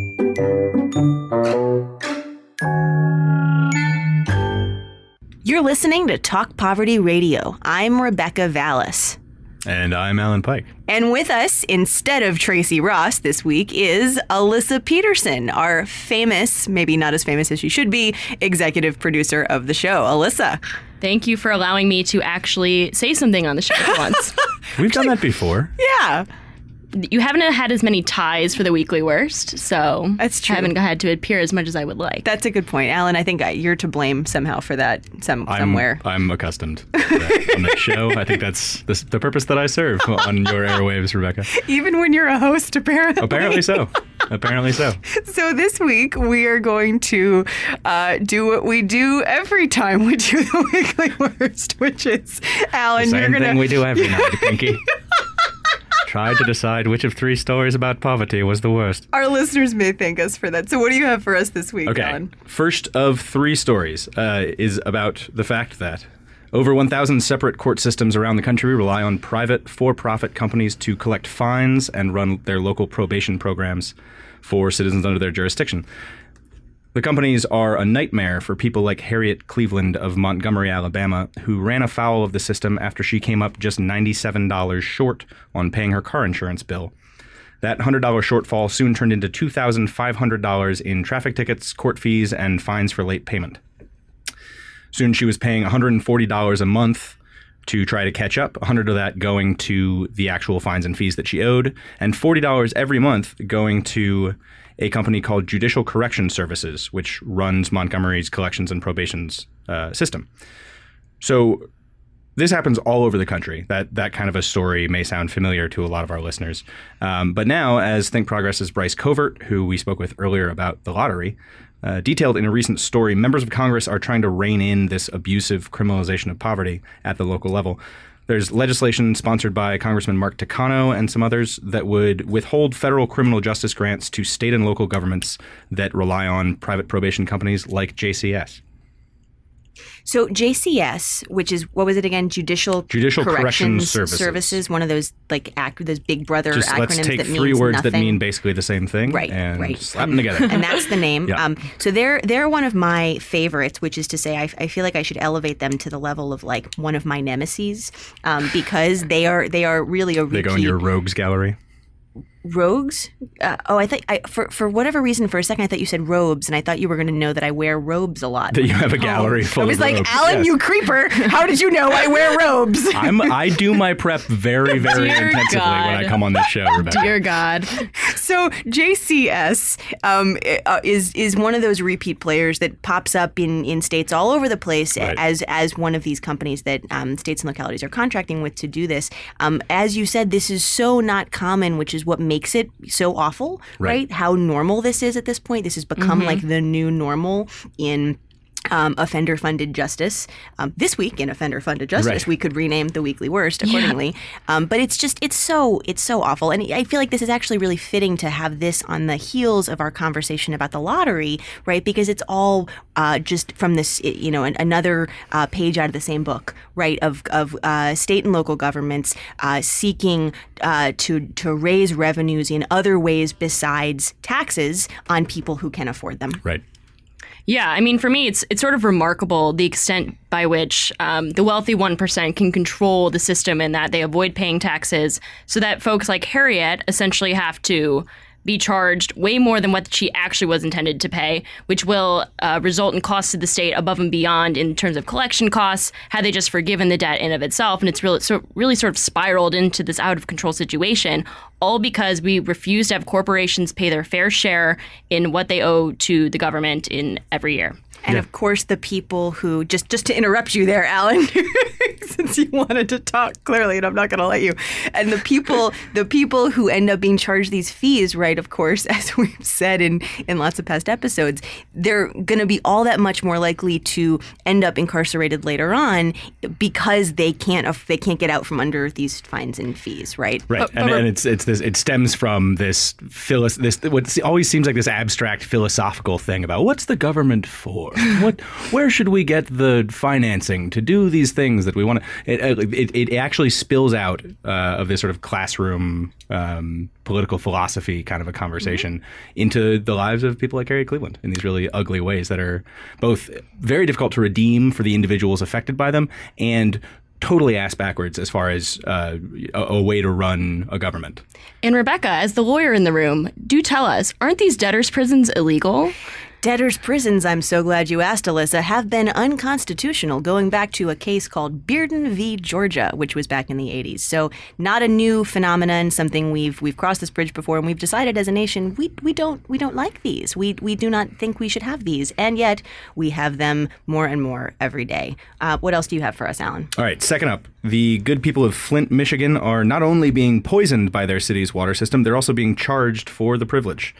You're listening to Talk Poverty Radio. I'm Rebecca Vallis. And I'm Alan Pike. And with us, instead of Tracy Ross this week, is Alyssa Peterson, our famous, maybe not as famous as she should be, executive producer of the show. Alyssa. Thank you for allowing me to actually say something on the show for once. We've done that before. Yeah. You haven't had as many ties for the Weekly Worst, so that's true. I haven't had to appear as much as I would like. That's a good point. Alan, I think you're to blame somehow for that somewhere. I'm accustomed to that on the show. I think that's the purpose that I serve on your airwaves, Rebecca. Even when you're a host, apparently. Apparently so. Apparently so. So this week, we are going to do what we do every time we do the Weekly Worst, which is, Alan, the same you're going to... thing we do every night, Pinky. Tried to decide which of 3 stories about poverty was the worst. Our listeners may thank us for that. So what do you have for us this week, Okay. Alan? First of 3 stories is about the fact that over 1,000 separate court systems around the country rely on private, for-profit companies to collect fines and run their local probation programs for citizens under their jurisdiction. The companies are a nightmare for people like Harriet Cleveland of Montgomery, Alabama, who ran afoul of the system after she came up just $97 short on paying her car insurance bill. That $100 shortfall soon turned into $2,500 in traffic tickets, court fees, and fines for late payment. Soon she was paying $140 a month to try to catch up, $100 of that going to the actual fines and fees that she owed, and $40 every month going to a company called Judicial Correction Services, which runs Montgomery's collections and probations system. So this happens all over the country. That kind of a story may sound familiar to a lot of our listeners. But now, as Think Progress's Bryce Covert, who we spoke with earlier about the lottery, detailed in a recent story, members of Congress are trying to rein in this abusive criminalization of poverty at the local level. There's legislation sponsored by Congressman Mark Takano and some others that would withhold federal criminal justice grants to state and local governments that rely on private probation companies like JCS. So JCS, which is, what was it again? Judicial Corrections Services. One of those those Big Brother Just acronyms let's take that 3 means words nothing. that mean basically the same thing, and slap them together. And that's the name. Yeah. So they're one of my favorites, which is to say I feel like I should elevate them to the level of one of my nemeses, because they are really a repeat. They go in your rogues gallery. Rogues? I think for whatever reason, for a second, I thought you said robes, and I thought you were going to know that I wear robes a lot. That you have a gallery full of robes. I was like, Alan, yes. You creeper! How did you know I wear robes? I do my prep very, very Dear intensively God. when I come on this show, Rebecca. Dear God. So JCS is one of those repeat players that pops up in states all over the place, right, as one of these companies that states and localities are contracting with to do this. As you said, this is so not common, which is what makes it so awful, right? How normal this is at this point. This has become like the new normal in offender-funded justice. This week in offender-funded justice, we could rename the Weekly Worst accordingly. But it's so awful, and I feel like this is actually really fitting to have this on the heels of our conversation about the lottery, right? Because it's all just from this, another page out of the same book, right? Of state and local governments seeking to raise revenues in other ways besides taxes on people who can afford them. Right. Yeah, I mean, for me, it's sort of remarkable the extent by which the wealthy 1% can control the system in that they avoid paying taxes so that folks like Harriet essentially have to be charged way more than what she actually was intended to pay, which will result in costs to the state above and beyond in terms of collection costs had they just forgiven the debt in of itself. And it's really sort of spiraled into this out-of-control situation, all because we refuse to have corporations pay their fair share in what they owe to the government in every year. And of course, the people who, just to interrupt you there, Alan, since you wanted to talk clearly, and I'm not going to let you. And the people who end up being charged these fees, right, of course, as we've said in lots of past episodes, they're going to be all that much more likely to end up incarcerated later on because they can't get out from under these fines and fees, right? Right, and it's this. It stems from this what always seems like this abstract philosophical thing about what's the government for. Where should we get the financing to do these things that we want to? It actually spills out of this sort of classroom political philosophy kind of a conversation into the lives of people like Harriet Cleveland in these really ugly ways that are both very difficult to redeem for the individuals affected by them and totally ass backwards as far as a way to run a government. And Rebecca, as the lawyer in the room, do tell us, aren't these debtors' prisons illegal? Debtors' prisons, I'm so glad you asked, Alyssa, have been unconstitutional going back to a case called Bearden v. Georgia, which was back in the 80s. So not a new phenomenon, something we've crossed this bridge before, and we've decided as a nation we don't like these. We do not think we should have these, and yet we have them more and more every day. What else do you have for us, Alan? All right, second up, the good people of Flint, Michigan are not only being poisoned by their city's water system, they're also being charged for the privilege.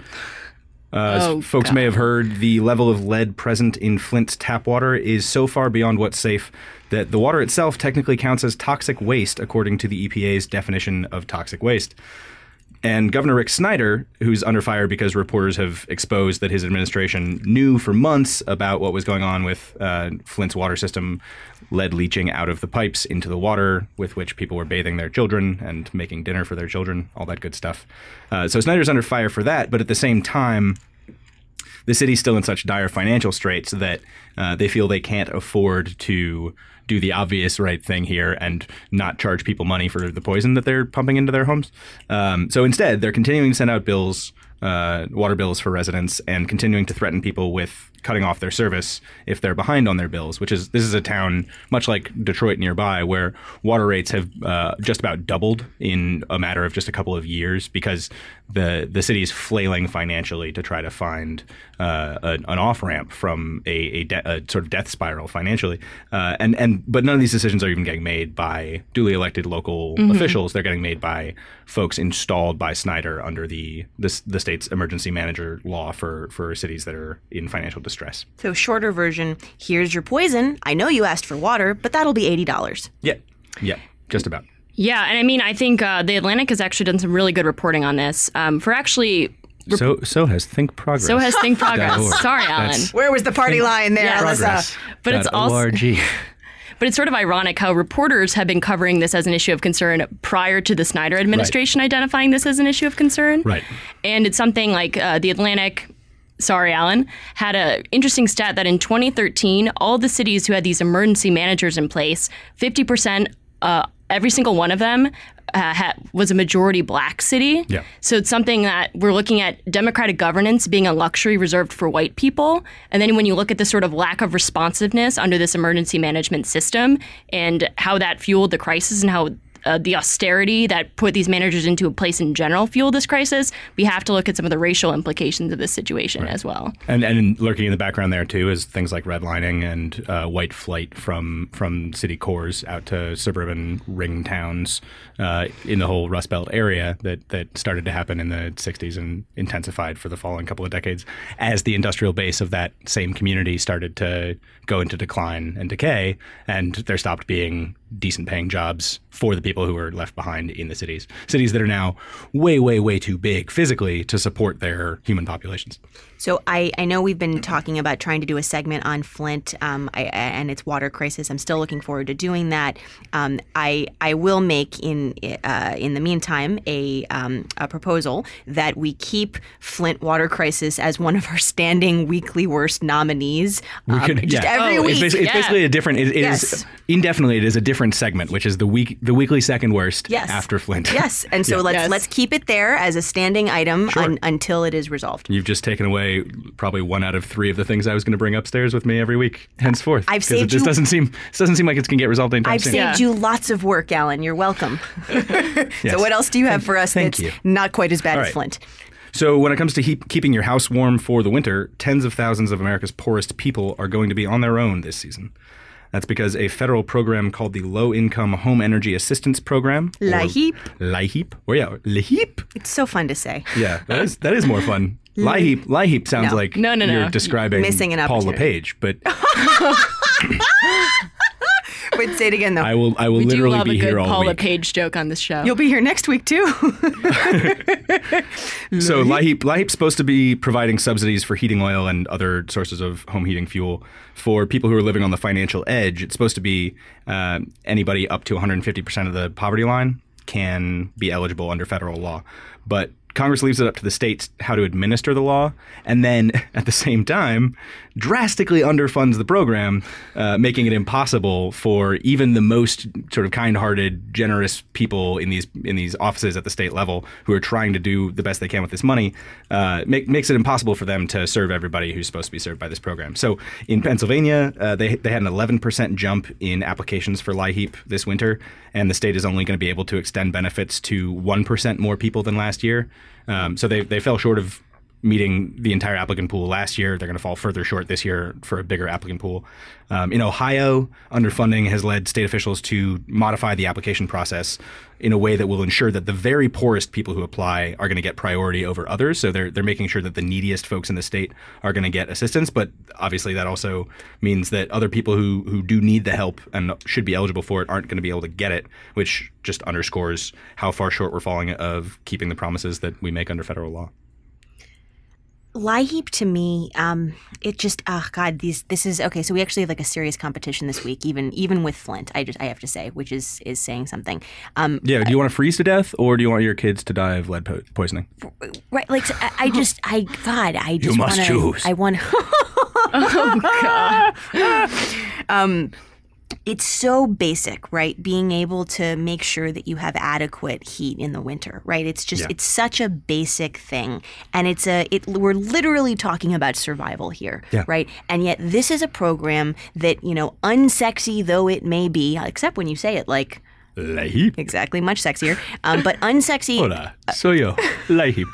As folks may have heard, the level of lead present in Flint's tap water is so far beyond what's safe that the water itself technically counts as toxic waste according to the EPA's definition of toxic waste. And Governor Rick Snyder, who's under fire because reporters have exposed that his administration knew for months about what was going on with Flint's water system, lead leaching out of the pipes into the water with which people were bathing their children and making dinner for their children, all that good stuff. So Snyder's under fire for that, but at the same time, the city's still in such dire financial straits that they feel they can't afford to do the obvious right thing here and not charge people money for the poison that they're pumping into their homes. So instead, they're continuing to send out bills, water bills for residents, and continuing to threaten people with cutting off their service if they're behind on their bills, this is a town much like Detroit nearby where water rates have just about doubled in a matter of just a couple of years because the city is flailing financially to try to find an off-ramp from a sort of death spiral financially. But none of these decisions are even getting made by duly elected local officials. They're getting made by folks installed by Snyder under the state's emergency manager law for cities that are in financial distress. So shorter version, here's your poison. I know you asked for water, but that'll be $80. Yeah, just about. Yeah, and I mean, I think The Atlantic has actually done some really good reporting on this. So has Think Progress. So has Think Progress. Sorry, Alan. Where was the party line there, Alyssa? But it's also... But it's sort of ironic how reporters have been covering this as an issue of concern prior to the Snyder administration identifying this as an issue of concern. Right. And it's something like The Atlantic, sorry, Alan, had an interesting stat that in 2013, all the cities who had these emergency managers in place, 50%, every single one of them was a majority black city. Yeah. So it's something that we're looking at democratic governance being a luxury reserved for white people. And then when you look at the sort of lack of responsiveness under this emergency management system and how that fueled the crisis and how the austerity that put these managers into a place in general fueled this crisis, we have to look at some of the racial implications of this situation as well. And lurking in the background there, too, is things like redlining and white flight from city cores out to suburban ring towns in the whole Rust Belt area that started to happen in the 60s and intensified for the following couple of decades as the industrial base of that same community started to go into decline and decay, and there stopped being decent paying jobs for the people who are left behind in the cities that are now way, way, way too big physically to support their human populations. So I know we've been talking about trying to do a segment on Flint and its water crisis. I'm still looking forward to doing that. I will make in the meantime a proposal that we keep Flint water crisis as one of our standing weekly worst nominees. Every week. It's basically a different. It is indefinitely. It is a different segment, which is the weekly second worst after Flint. Yes, and so let's keep it there as a standing item until it is resolved. You've just taken away probably 1 out of 3 of the things I was going to bring upstairs with me every week henceforth. I've saved you. This doesn't seem like it's going to get resolved anytime soon. I've saved you lots of work, Alan. You're welcome. So what else do you have for us that's not quite as bad as Flint? So when it comes to keeping your house warm for the winter, tens of thousands of America's poorest people are going to be on their own this season. That's because a federal program called the Low Income Home Energy Assistance Program. LIHEAP. LIHEAP. LIHEAP. It's so fun to say. Yeah, that is more fun. LIHEAP sounds like you're describing missing an Paul opportunity. LePage, but Wait, say it again though. I will we literally do love be a good here all Paul week. LePage joke on this show. You'll be here next week too. So LIHEAP's supposed to be providing subsidies for heating oil and other sources of home heating fuel for people who are living on the financial edge. It's supposed to be anybody up to 150% of the poverty line can be eligible under federal law. But Congress leaves it up to the states how to administer the law, and then at the same time drastically underfunds the program, making it impossible for even the most sort of kind-hearted, generous people in these offices at the state level who are trying to do the best they can with this money, makes it impossible for them to serve everybody who's supposed to be served by this program. So in Pennsylvania, they had an 11% jump in applications for LIHEAP this winter, and the state is only going to be able to extend benefits to 1% more people than last year. So they fell short of meeting the entire applicant pool last year. They're going to fall further short this year for a bigger applicant pool. In Ohio, underfunding has led state officials to modify the application process in a way that will ensure that the very poorest people who apply are going to get priority over others. So they're making sure that the neediest folks in the state are going to get assistance. But obviously that also means that other people who do need the help and should be eligible for it aren't going to be able to get it, which just underscores how far short we're falling of keeping the promises that we make under federal law. LIHEAP to me, it just this is okay. So we actually have like a serious competition this week, even with Flint. I have to say, which is saying something. Do you want to freeze to death, or do you want your kids to die of lead poisoning? Right, like so I just you must choose. I want. Oh God. It's so basic, right? Being able to make sure that you have adequate heat in the winter, right? It's just it's such a basic thing, and we're literally talking about survival here, right? And yet this is a program that, unsexy though it may be, except when you say it like LIHEAP. Exactly, much sexier, but unsexy. Hola, soy yo, LIHEAP.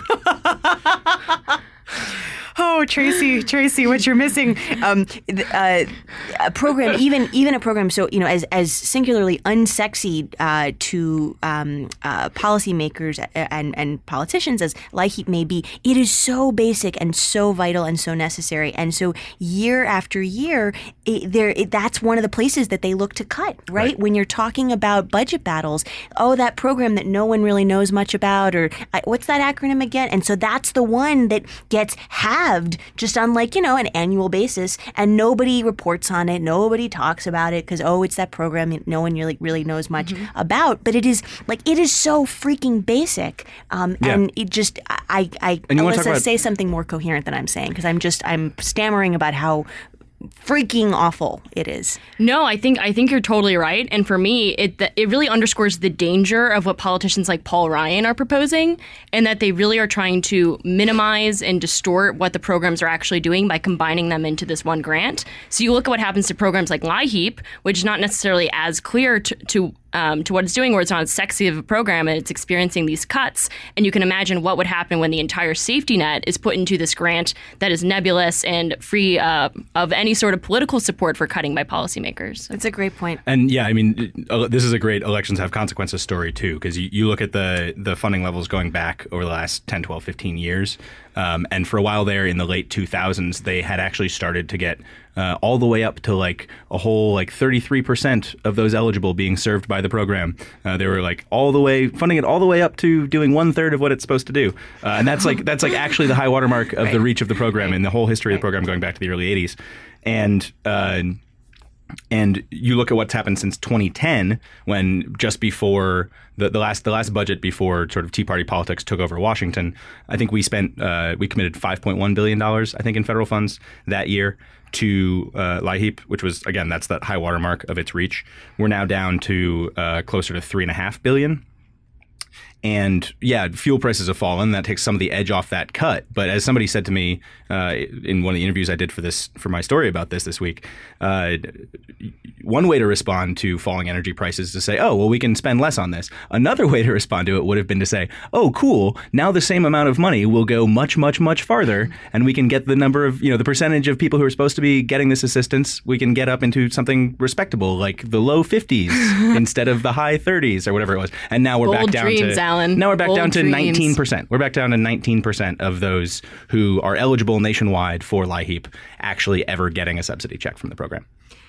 Oh, Tracy, what you're missing? A program, even a program. So as singularly unsexy to policymakers and politicians as LIHEAP may be, it is so basic and so vital and so necessary. And so year after year, that's one of the places that they look to cut. Right? When you're talking about budget battles, that program that no one really knows much about, or what's that acronym again? And so that's the one that gets halved just on an annual basis, and nobody reports on it, nobody talks about it because it's that program that no one really knows much about. But it is so freaking basic, and it just Alyssa, say something more coherent than I'm saying, because I'm stammering about how freaking awful it is. No, I think you're totally right. And for me, it really underscores the danger of what politicians like Paul Ryan are proposing, and that they really are trying to minimize and distort what the programs are actually doing by combining them into this one grant. So you look at what happens to programs like LIHEAP, which is not necessarily as clear to what it's doing, where it's not as sexy of a program and it's experiencing these cuts. And you can imagine what would happen when the entire safety net is put into this grant that is nebulous and free of any sort of political support for cutting by policymakers. That's a great point. And this is a great elections have consequences story too, because you look at the funding levels going back over the last 10, 12, 15 years. And for a while there in the late 2000s, they had actually started to get all the way up to like a whole like 33% of those eligible being served by the program. They were like funding it all the way up to doing 1/3 of what it's supposed to do. And that's like actually the high watermark of the reach of the program in the whole history of the program going back to the early 80s. And you look at what's happened since 2010, when just before the last budget before sort of Tea Party politics took over Washington, I think we committed $5.1 billion, I think, in federal funds that year to LIHEAP, which was, again, that's that high watermark of its reach. We're now down to closer to $3.5 billion. And yeah, fuel prices have fallen. That takes some of the edge off that cut. But as somebody said to me in one of the interviews I did for my story about this week, one way to respond to falling energy prices is to say, oh, well, we can spend less on this. Another way to respond to it would have been to say, oh, cool, now the same amount of money will go much, much, much farther, and we can get the number of, the percentage of people who are supposed to be getting this assistance, we can get up into something respectable, like the low 50s instead of the high 30s or whatever it was. And now we're back down to... Alan. Now we're back Bold down to dreams. 19%. We're back down to 19% of those who are eligible nationwide for LIHEAP actually ever getting a subsidy check from the program.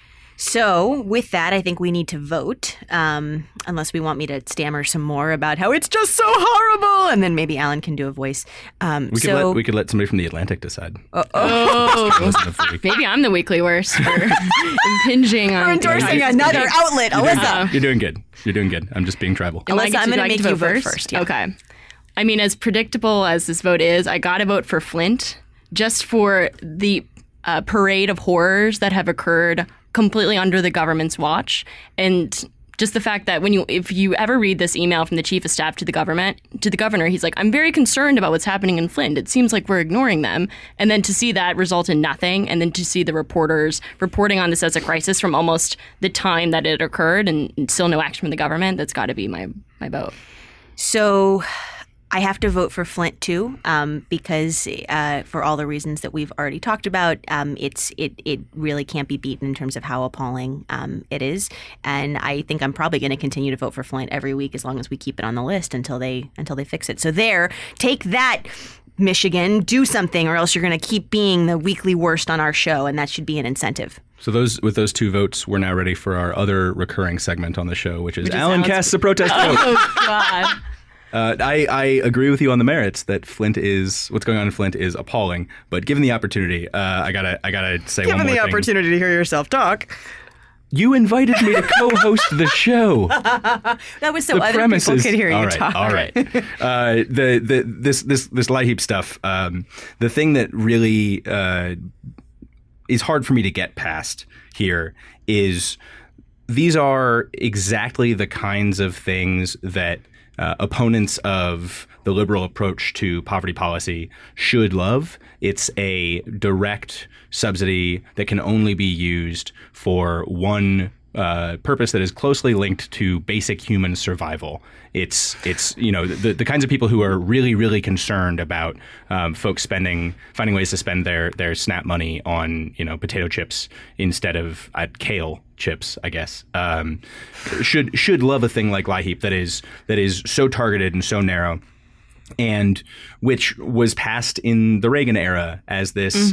So with that, I think we need to vote, unless we want me to stammer some more about how it's just so horrible, and then maybe Alan can do a voice. We could let somebody from The Atlantic decide. Maybe I'm the weekly worst for impinging on... We're endorsing another outlet, Alyssa. You're doing good. You're doing good. I'm just being tribal. Alyssa, I'm going to make you vote first. Yeah. Okay. I mean, as predictable as this vote is, I got to vote for Flint just for the parade of horrors that have occurred completely under the government's watch. And just the fact that if you ever read this email from the chief of staff to the governor, he's like, I'm very concerned about what's happening in Flint. It seems like we're ignoring them. And then to see that result in nothing, and then to see the reporters reporting on this as a crisis from almost the time that it occurred and still no action from the government, that's got to be my vote. So I have to vote for Flint too, because for all the reasons that we've already talked about, it really can't be beaten in terms of how appalling it is. And I think I'm probably going to continue to vote for Flint every week as long as we keep it on the list until they fix it. So take that, Michigan, do something, or else you're going to keep being the weekly worst on our show, and that should be an incentive. So with those two votes, we're now ready for our other recurring segment on the show, which is Alan casts a protest vote. Oh, God. I agree with you on the merits that what's going on in Flint is appalling. But given the opportunity, I gotta say one more thing. Given the opportunity to hear yourself talk. You invited me to co-host the show. That was so other people could hear you talk. All right. This LIHEAP stuff. The thing that really is hard for me to get past here is these are exactly the kinds of things that opponents of the liberal approach to poverty policy should love. It's a direct subsidy that can only be used for one purpose that is closely linked to basic human survival. It's the kinds of people who are really, really concerned about folks finding ways to spend their SNAP money on potato chips instead of kale chips, I guess, should love a thing like LIHEAP that is so targeted and so narrow, and which was passed in the Reagan era as this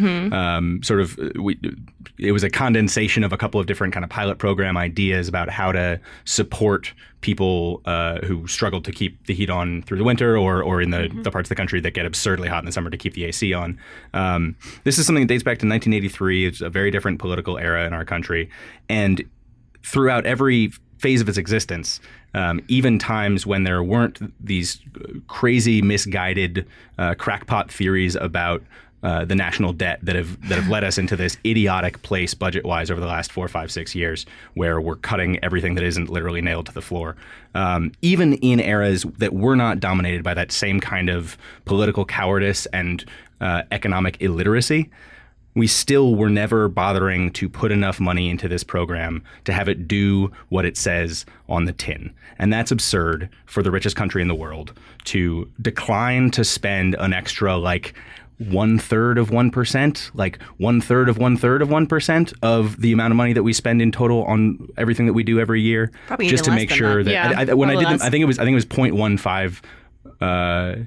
it was a condensation of a couple of different kind of pilot program ideas about how to support people who struggled to keep the heat on through the winter, or in the parts of the country that get absurdly hot in the summer to keep the AC on. This is something that dates back to 1983. It's a very different political era in our country. And throughout every phase of its existence, even times when there weren't these crazy, misguided crackpot theories about the national debt that have led us into this idiotic place budget-wise over the last 4, 5, 6 years, where we're cutting everything that isn't literally nailed to the floor. Even in eras that were not dominated by that same kind of political cowardice and economic illiteracy, we still were never bothering to put enough money into this program to have it do what it says on the tin. And that's absurd for the richest country in the world to decline to spend an extra 1/3 of 1%, like 1/3 of 1/3 of 1% of the amount of money that we spend in total on everything that we do every year, probably just to make sure that. Yeah, I think it was 0.15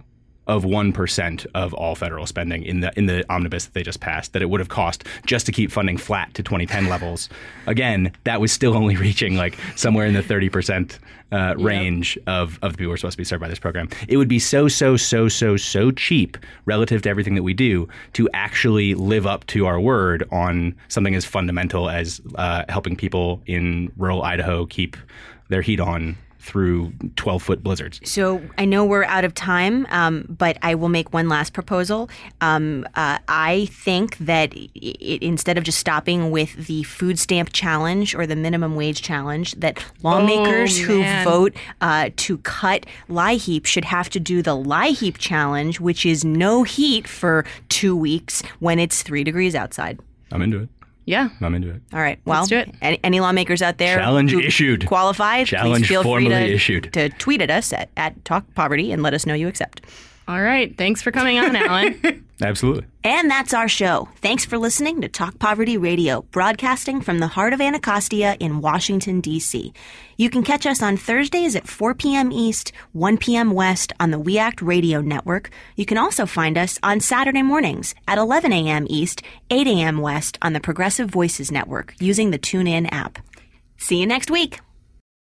of 1% of all federal spending in the omnibus that they just passed that it would have cost just to keep funding flat to 2010 levels. Again, that was still only reaching like somewhere in the 30% range of the people who are supposed to be served by this program. It would be so cheap relative to everything that we do to actually live up to our word on something as fundamental as helping people in rural Idaho keep their heat on through 12-foot blizzards. So I know we're out of time, but I will make one last proposal. I think that instead of just stopping with the food stamp challenge or the minimum wage challenge, that lawmakers who vote to cut LIHEAP should have to do the LIHEAP challenge, which is no heat for 2 weeks when it's 3 degrees outside. I'm into it. Yeah. I'm into it. All right. Well, let's do it. Any lawmakers out there Challenge who issued. qualify, Challenge please feel free formally issued. to tweet at us at Talk Poverty and let us know you accept. All right. Thanks for coming on, Alan. Absolutely. And that's our show. Thanks for listening to Talk Poverty Radio, broadcasting from the heart of Anacostia in Washington, D.C. You can catch us on Thursdays at 4 p.m. East, 1 p.m. West on the We Act Radio Network. You can also find us on Saturday mornings at 11 a.m. East, 8 a.m. West on the Progressive Voices Network using the TuneIn app. See you next week.